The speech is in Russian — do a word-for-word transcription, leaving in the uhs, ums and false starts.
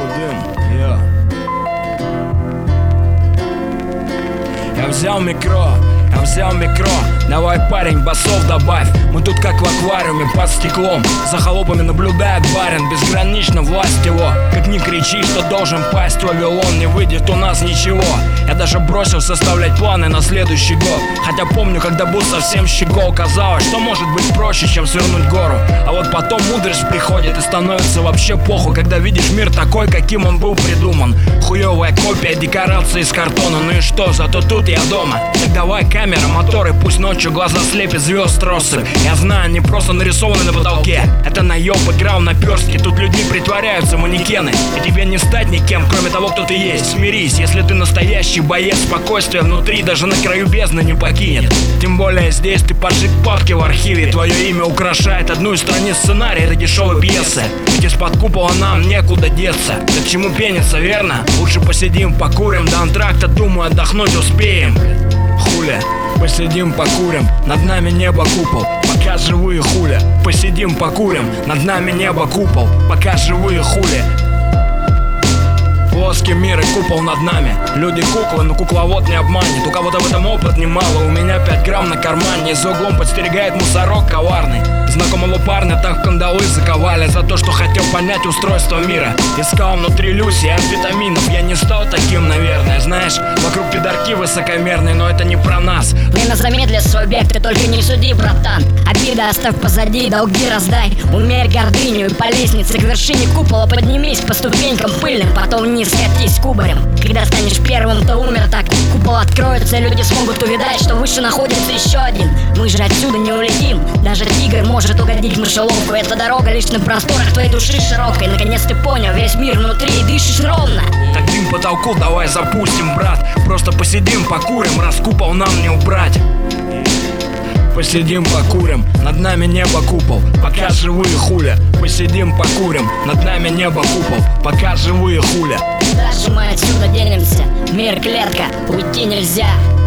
сверху дым, я. Я взял микро, я взял микро. Давай, парень, басов добавь. Мы тут как в аквариуме под стеклом. За холопами наблюдает барин, безгранична власть его. Как ни кричи, что должен пасть Вавилон, не выйдет у нас ничего. Я даже бросил составлять планы на следующий год. Хотя помню, когда был совсем щегол, казалось, что может быть проще, чем свернуть гору. А вот потом мудрость приходит и становится вообще похуй, когда видишь мир такой, каким он был придуман. Хуевая копия декорации из картона. Ну и что, зато тут я дома. Так давай, камера, моторы, пусть ночью глаза слепит, звезд россыпь. Я знаю, они просто нарисованы на потолке. Это наеб играл на перстке. Тут людьми притворяются манекены, и тебе не стать никем, кроме того, кто ты есть. Смирись, если ты настоящий боец, спокойствие внутри даже на краю бездны не покинет. Тем более здесь ты поджиг папки в архиве. Твое имя украшает одну из страниц сценария этой дешевой пьесы. Ведь из-под купола нам некуда деться. Так к чему пениться, верно? Лучше посидим, покурим. До антракта, думаю, отдохнуть успеем. Хуля, посидим, покурим. Над нами небо купол, пока живые хуля. Посидим, покурим. Над нами небо купол, пока живые хули. Плоский мир и купол над нами. Люди куклы, но кукловод не обманет. У кого-то в этом опыт немало, у меня пять грамм на кармане. За углом подстерегает мусорок коварный. Знакомого парня так в кандалы заковали за то, что хотел понять устройство мира. Искал внутри Люси амфетаминов. Я не стал таким, наверное. Знаешь, вокруг пидорки высокомерные, но это не про нас. Время замедлит свой бег, ты только не суди, братан. Обида оставь позади, долги раздай. Умерь гордыню и по лестнице к вершине купола поднимись по ступенькам пыльным, потом вниз скатись кубарем. Когда станешь первым, то умер так. Купол откроется, люди смогут увидать, что выше находится еще один. Мы же отсюда не улетим. Даже тигр может угодить в мышеловку. Эта дорога лишь на просторах твоей души широкой. Наконец ты понял, весь мир внутри и дышишь ровно. Так дым потолку давай запустим, брат. Просто посидим, покурим, раз купол нам не убрать. Посидим, покурим, над нами небо купол, пока живые хуля. Посидим, покурим, над нами небо купол, пока живые хуля. Дальше мы отсюда денемся, мир клетка, уйти нельзя.